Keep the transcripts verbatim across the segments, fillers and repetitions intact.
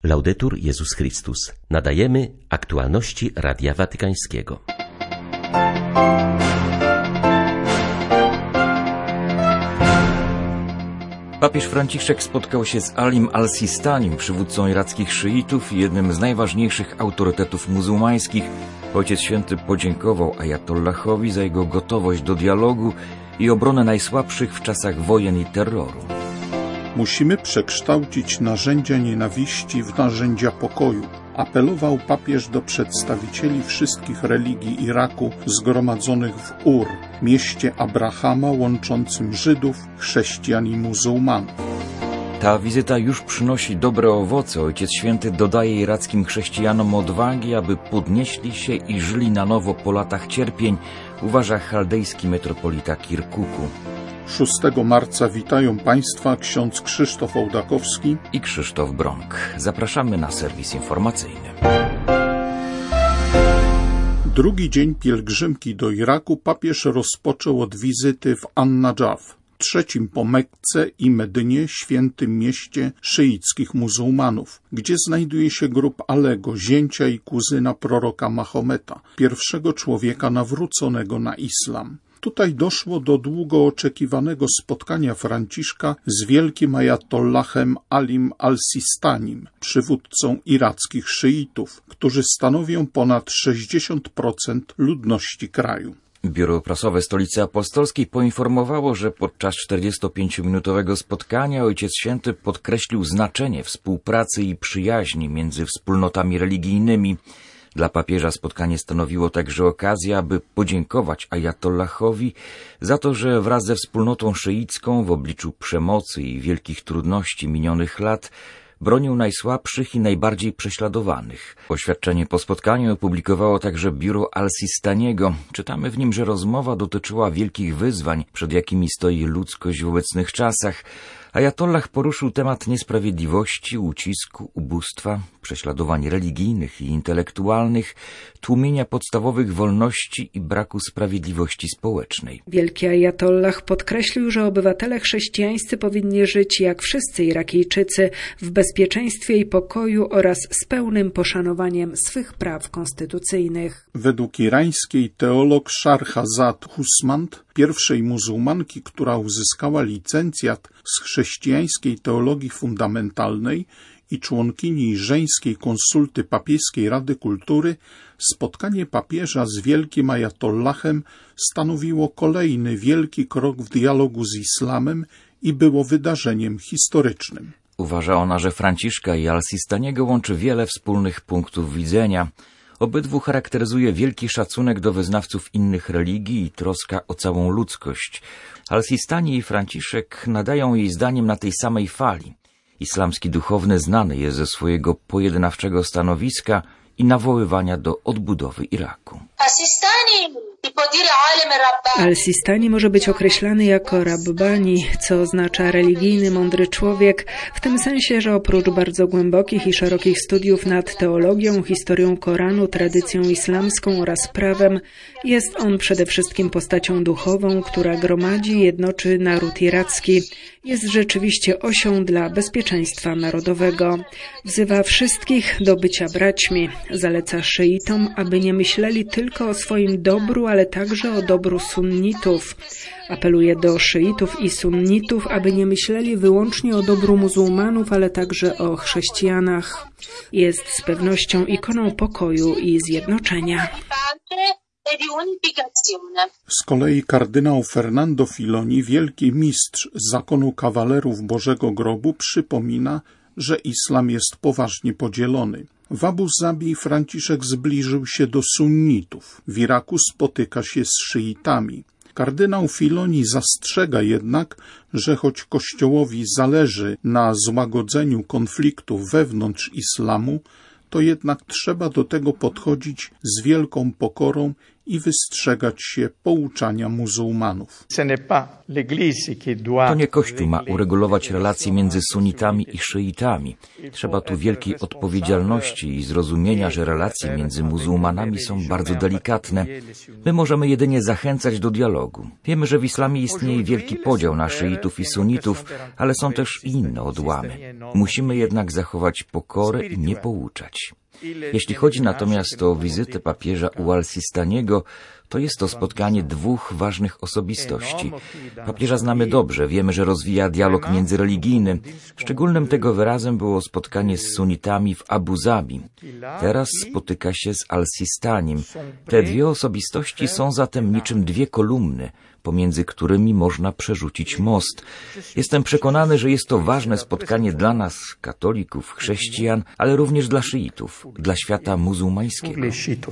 Laudetur Jezus Chrystus. Nadajemy aktualności Radia Watykańskiego. Papież Franciszek spotkał się z Alim al-Sistanim, przywódcą irackich szyitów i jednym z najważniejszych autorytetów muzułmańskich. Ojciec Święty podziękował ajatollahowi za jego gotowość do dialogu i obronę najsłabszych w czasach wojen i terroru. Musimy przekształcić narzędzia nienawiści w narzędzia pokoju, apelował papież do przedstawicieli wszystkich religii Iraku zgromadzonych w Ur, mieście Abrahama łączącym Żydów, chrześcijan i muzułmanów. Ta wizyta już przynosi dobre owoce. Ojciec Święty dodaje irackim chrześcijanom odwagi, aby podnieśli się i żyli na nowo po latach cierpień, uważa chaldejski metropolita Kirkuku. szóstego marca witają Państwa ksiądz Krzysztof Ołdakowski i Krzysztof Bronk. Zapraszamy na serwis informacyjny. Drugi dzień pielgrzymki do Iraku papież rozpoczął od wizyty w An-Nadżaf, trzecim po Mekce i Medynie świętym mieście szyickich muzułmanów, gdzie znajduje się grób Alego, zięcia i kuzyna proroka Mahometa, pierwszego człowieka nawróconego na islam. Tutaj doszło do długo oczekiwanego spotkania Franciszka z wielkim ajatollahem Alim al-Sistanim, przywódcą irackich szyitów, którzy stanowią ponad sześćdziesiąt procent ludności kraju. Biuro Prasowe Stolicy Apostolskiej poinformowało, że podczas czterdziestopięciominutowego spotkania Ojciec Święty podkreślił znaczenie współpracy i przyjaźni między wspólnotami religijnymi. Dla papieża spotkanie stanowiło także okazję, aby podziękować ajatollahowi za to, że wraz ze wspólnotą szyicką w obliczu przemocy i wielkich trudności minionych lat bronił najsłabszych i najbardziej prześladowanych. Oświadczenie po spotkaniu opublikowało także biuro al-Sistaniego. Czytamy w nim, że rozmowa dotyczyła wielkich wyzwań, przed jakimi stoi ludzkość w obecnych czasach. Ajatollah poruszył temat niesprawiedliwości, ucisku, ubóstwa, prześladowań religijnych i intelektualnych, tłumienia podstawowych wolności i braku sprawiedliwości społecznej. Wielki ajatollah podkreślił, że obywatele chrześcijańscy powinni żyć jak wszyscy Irakijczycy w bezpieczeństwie i pokoju oraz z pełnym poszanowaniem swych praw konstytucyjnych. Według irańskiej teolog Sharhazad Husmand, pierwszej muzułmanki, która uzyskała licencjat z chrześcijańskiej teologii fundamentalnej i członkini żeńskiej konsulty Papieskiej Rady Kultury, spotkanie papieża z wielkim ajatollahem stanowiło kolejny wielki krok w dialogu z islamem i było wydarzeniem historycznym. Uważa ona, że Franciszka i al-Sistaniego łączy wiele wspólnych punktów widzenia. Obydwu charakteryzuje wielki szacunek do wyznawców innych religii i troska o całą ludzkość. Al-Sistani i Franciszek nadają jej zdaniem na tej samej fali. Islamski duchowny znany jest ze swojego pojednawczego stanowiska i nawoływania do odbudowy Iraku. Al-Sistani może być określany jako Rabbani, co oznacza religijny, mądry człowiek, w tym sensie, że oprócz bardzo głębokich i szerokich studiów nad teologią, historią Koranu, tradycją islamską oraz prawem, jest on przede wszystkim postacią duchową, która gromadzi i jednoczy naród iracki. Jest rzeczywiście osią dla bezpieczeństwa narodowego. Wzywa wszystkich do bycia braćmi. Zaleca szyitom, aby nie myśleli tylko o swoim dobru, ale także o dobru sunnitów. Apeluje do szyitów i sunnitów, aby nie myśleli wyłącznie o dobru muzułmanów, ale także o chrześcijanach. Jest z pewnością ikoną pokoju i zjednoczenia. Z kolei kardynał Fernando Filoni, wielki mistrz zakonu kawalerów Bożego Grobu, przypomina, że islam jest poważnie podzielony. W Abu Zabi Franciszek zbliżył się do sunnitów. W Iraku spotyka się z szyitami. Kardynał Filoni zastrzega jednak, że choć Kościołowi zależy na złagodzeniu konfliktów wewnątrz islamu, to jednak trzeba do tego podchodzić z wielką pokorą i wystrzegać się pouczania muzułmanów. To nie Kościół ma uregulować relacje między sunitami i szyitami. Trzeba tu wielkiej odpowiedzialności i zrozumienia, że relacje między muzułmanami są bardzo delikatne. My możemy jedynie zachęcać do dialogu. Wiemy, że w islamie istnieje wielki podział na szyitów i sunitów, ale są też inne odłamy. Musimy jednak zachować pokorę i nie pouczać. Jeśli chodzi natomiast o wizytę papieża u Al-Sistaniego, to jest to spotkanie dwóch ważnych osobistości. Papieża znamy dobrze, wiemy, że rozwija dialog międzyreligijny. Szczególnym tego wyrazem było spotkanie z sunitami w Abu Zabi. Teraz spotyka się z Al-Sistanim. Te dwie osobistości są zatem niczym dwie kolumny, pomiędzy którymi można przerzucić most. Jestem przekonany, że jest to ważne spotkanie dla nas, katolików, chrześcijan, ale również dla szyitów, dla świata muzułmańskiego.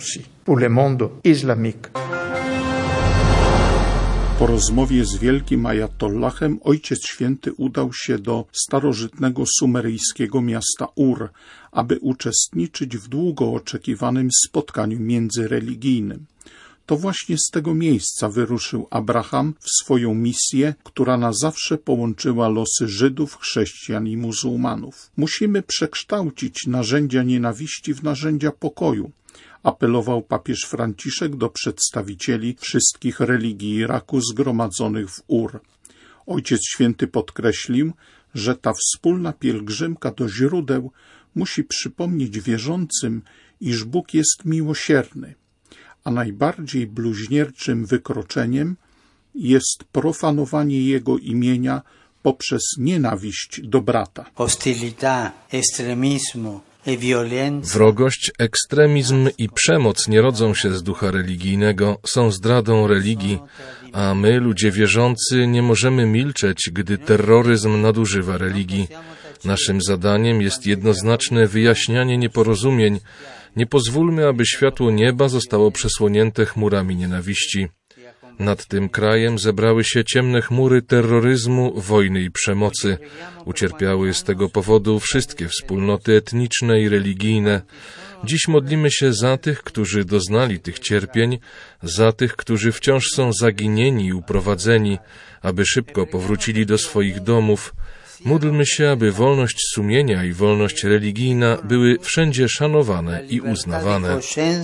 Po rozmowie z wielkim ajatollahem Ojciec Święty udał się do starożytnego sumeryjskiego miasta Ur, aby uczestniczyć w długo oczekiwanym spotkaniu międzyreligijnym. To właśnie z tego miejsca wyruszył Abraham w swoją misję, która na zawsze połączyła losy Żydów, chrześcijan i muzułmanów. Musimy przekształcić narzędzia nienawiści w narzędzia pokoju, apelował papież Franciszek do przedstawicieli wszystkich religii Iraku zgromadzonych w Ur. Ojciec Święty podkreślił, że ta wspólna pielgrzymka do źródeł musi przypomnieć wierzącym, iż Bóg jest miłosierny, a najbardziej bluźnierczym wykroczeniem jest profanowanie Jego imienia poprzez nienawiść do brata. Hostilità, extremismo e violenza. Wrogość, ekstremizm i przemoc nie rodzą się z ducha religijnego, są zdradą religii, a my, ludzie wierzący, nie możemy milczeć, gdy terroryzm nadużywa religii. Naszym zadaniem jest jednoznaczne wyjaśnianie nieporozumień. Nie pozwólmy, aby światło nieba zostało przesłonięte chmurami nienawiści. Nad tym krajem zebrały się ciemne chmury terroryzmu, wojny i przemocy. Ucierpiały z tego powodu wszystkie wspólnoty etniczne i religijne. Dziś modlimy się za tych, którzy doznali tych cierpień, za tych, którzy wciąż są zaginieni i uprowadzeni, aby szybko powrócili do swoich domów. Módlmy się, aby wolność sumienia i wolność religijna były wszędzie szanowane i uznawane.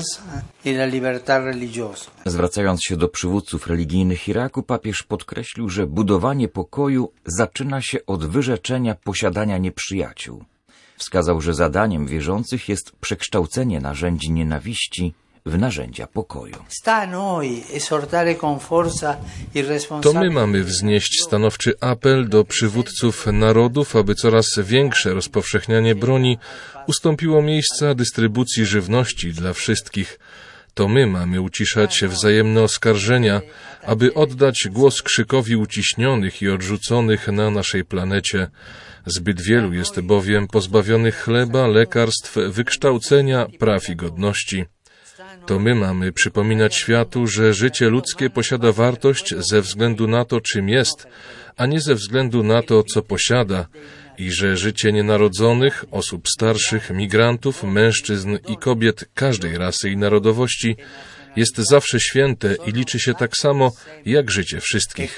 Zwracając się do przywódców religijnych Iraku, papież podkreślił, że budowanie pokoju zaczyna się od wyrzeczenia posiadania nieprzyjaciół. Wskazał, że zadaniem wierzących jest przekształcenie narzędzi nienawiści w narzędzia pokoju. To my mamy wznieść stanowczy apel do przywódców narodów, aby coraz większe rozpowszechnianie broni ustąpiło miejsca dystrybucji żywności dla wszystkich. To my mamy uciszać wzajemne oskarżenia, aby oddać głos krzykowi uciśnionych i odrzuconych na naszej planecie. Zbyt wielu jest bowiem pozbawionych chleba, lekarstw, wykształcenia, praw i godności. To my mamy przypominać światu, że życie ludzkie posiada wartość ze względu na to, czym jest, a nie ze względu na to, co posiada, i że życie nienarodzonych, osób starszych, migrantów, mężczyzn i kobiet każdej rasy i narodowości jest zawsze święte i liczy się tak samo jak życie wszystkich.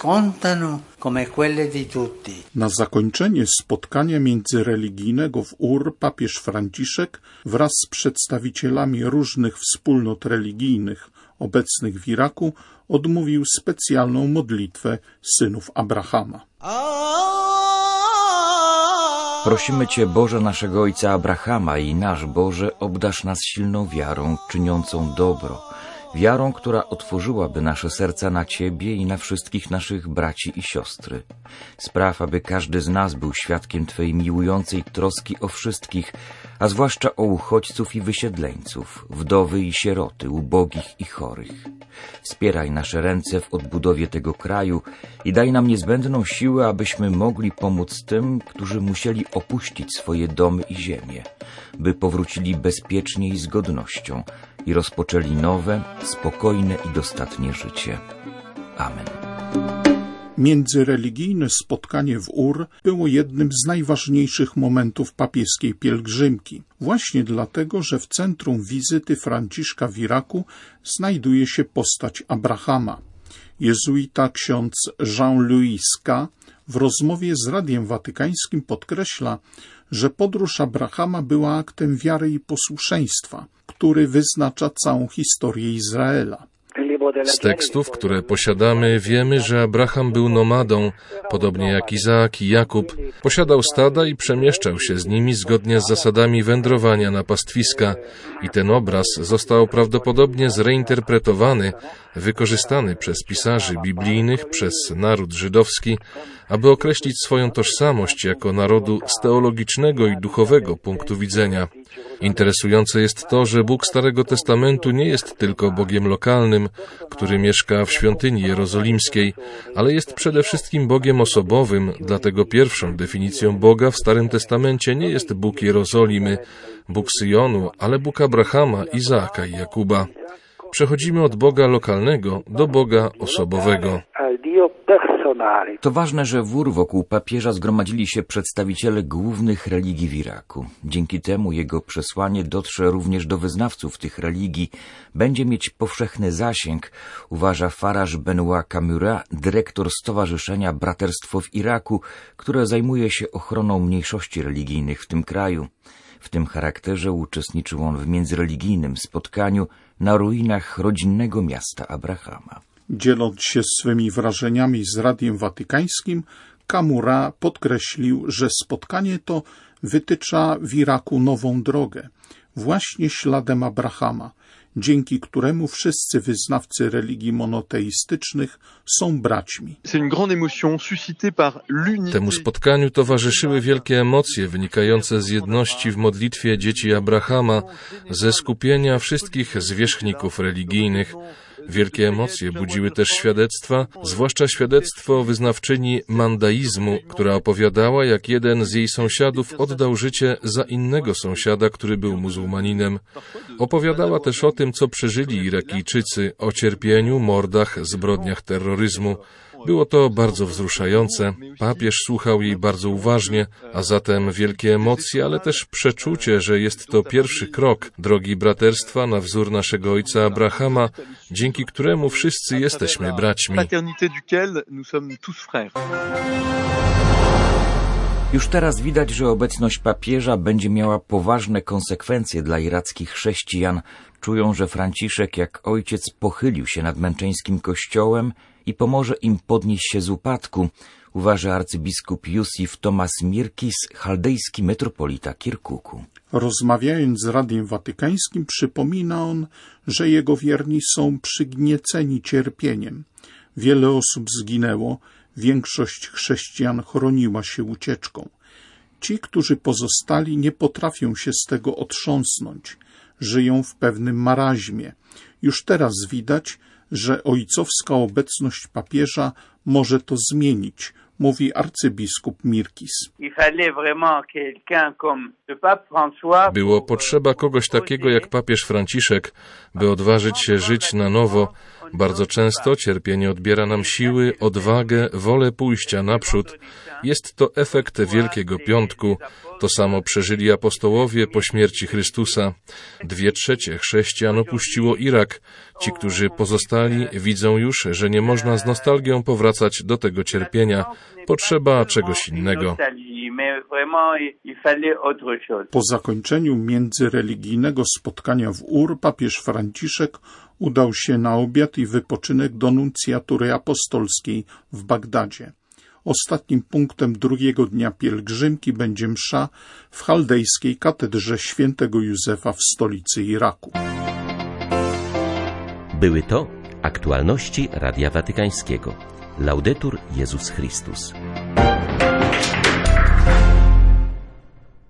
Na zakończenie spotkania międzyreligijnego w Ur papież Franciszek wraz z przedstawicielami różnych wspólnot religijnych obecnych w Iraku odmówił specjalną modlitwę synów Abrahama. Prosimy Cię, Boże naszego Ojca Abrahama i nasz Boże, obdarz nas silną wiarą, czyniącą dobro. Wiarą, która otworzyłaby nasze serca na Ciebie i na wszystkich naszych braci i siostry. Spraw, aby każdy z nas był świadkiem Twojej miłującej troski o wszystkich, a zwłaszcza o uchodźców i wysiedleńców, wdowy i sieroty, ubogich i chorych. Wspieraj nasze ręce w odbudowie tego kraju i daj nam niezbędną siłę, abyśmy mogli pomóc tym, którzy musieli opuścić swoje domy i ziemię, by powrócili bezpiecznie i z godnością i rozpoczęli nowe, spokojne i dostatnie życie. Amen. Międzyreligijne spotkanie w Ur było jednym z najważniejszych momentów papieskiej pielgrzymki. Właśnie dlatego, że w centrum wizyty Franciszka w Iraku znajduje się postać Abrahama. Jezuita ksiądz Jean-Louis Ska w rozmowie z Radiem Watykańskim podkreśla, że podróż Abrahama była aktem wiary i posłuszeństwa, który wyznacza całą historię Izraela. Z tekstów, które posiadamy, wiemy, że Abraham był nomadą, podobnie jak Izaak i Jakub. Posiadał stada i przemieszczał się z nimi zgodnie z zasadami wędrowania na pastwiska. I ten obraz został prawdopodobnie zreinterpretowany, wykorzystany przez pisarzy biblijnych, przez naród żydowski, aby określić swoją tożsamość jako narodu z teologicznego i duchowego punktu widzenia. Interesujące jest to, że Bóg Starego Testamentu nie jest tylko Bogiem lokalnym, który mieszka w świątyni jerozolimskiej, ale jest przede wszystkim Bogiem osobowym, dlatego pierwszą definicją Boga w Starym Testamencie nie jest Bóg Jerozolimy, Bóg Syjonu, ale Bóg Abrahama, Izaaka i Jakuba. Przechodzimy od Boga lokalnego do Boga osobowego. To ważne, że w Ur wokół papieża zgromadzili się przedstawiciele głównych religii w Iraku. Dzięki temu jego przesłanie dotrze również do wyznawców tych religii, będzie mieć powszechny zasięg, uważa Faraj Benoit Kamura, dyrektor Stowarzyszenia Braterstwo w Iraku, które zajmuje się ochroną mniejszości religijnych w tym kraju. W tym charakterze uczestniczył on w międzyreligijnym spotkaniu na ruinach rodzinnego miasta Abrahama. Dzieląc się swymi wrażeniami z Radiem Watykańskim, Kamura podkreślił, że spotkanie to wytycza w Iraku nową drogę, właśnie śladem Abrahama, dzięki któremu wszyscy wyznawcy religii monoteistycznych są braćmi. Temu spotkaniu towarzyszyły wielkie emocje wynikające z jedności w modlitwie dzieci Abrahama, ze skupienia wszystkich zwierzchników religijnych. Wielkie emocje budziły też świadectwa, zwłaszcza świadectwo wyznawczyni mandaizmu, która opowiadała, jak jeden z jej sąsiadów oddał życie za innego sąsiada, który był muzułmaninem. Opowiadała też o tym, co przeżyli Irakijczycy, o cierpieniu, mordach, zbrodniach terroryzmu. Było to bardzo wzruszające. Papież słuchał jej bardzo uważnie, a zatem wielkie emocje, ale też przeczucie, że jest to pierwszy krok drogi braterstwa na wzór naszego ojca Abrahama, dzięki któremu wszyscy jesteśmy braćmi. Już teraz widać, że obecność papieża będzie miała poważne konsekwencje dla irackich chrześcijan. Czują, że Franciszek jak ojciec pochylił się nad męczeńskim kościołem i pomoże im podnieść się z upadku, uważa arcybiskup Jusif Tomas Mirkis, chaldejski metropolita Kirkuku. Rozmawiając z Radiem Watykańskim, przypomina on, że jego wierni są przygnieceni cierpieniem. Wiele osób zginęło, większość chrześcijan chroniła się ucieczką. Ci, którzy pozostali, nie potrafią się z tego otrząsnąć. Żyją w pewnym maraźmie. Już teraz widać, że ojcowska obecność papieża może to zmienić, mówi arcybiskup Mirkis. Było potrzeba kogoś takiego jak papież Franciszek, by odważyć się żyć na nowo. Bardzo często cierpienie odbiera nam siły, odwagę, wolę pójścia naprzód. Jest to efekt Wielkiego Piątku. To samo przeżyli apostołowie po śmierci Chrystusa. Dwie trzecie chrześcijan opuściło Irak. Ci, którzy pozostali, widzą już, że nie można z nostalgią powracać do tego cierpienia. Potrzeba czegoś innego. Po zakończeniu międzyreligijnego spotkania w Ur papież Franciszek udał się na obiad i wypoczynek do nuncjatury apostolskiej w Bagdadzie. Ostatnim punktem drugiego dnia pielgrzymki będzie msza w chaldejskiej katedrze świętego Józefa w stolicy Iraku. Były to aktualności Radia Watykańskiego. Laudetur Jezus Chrystus.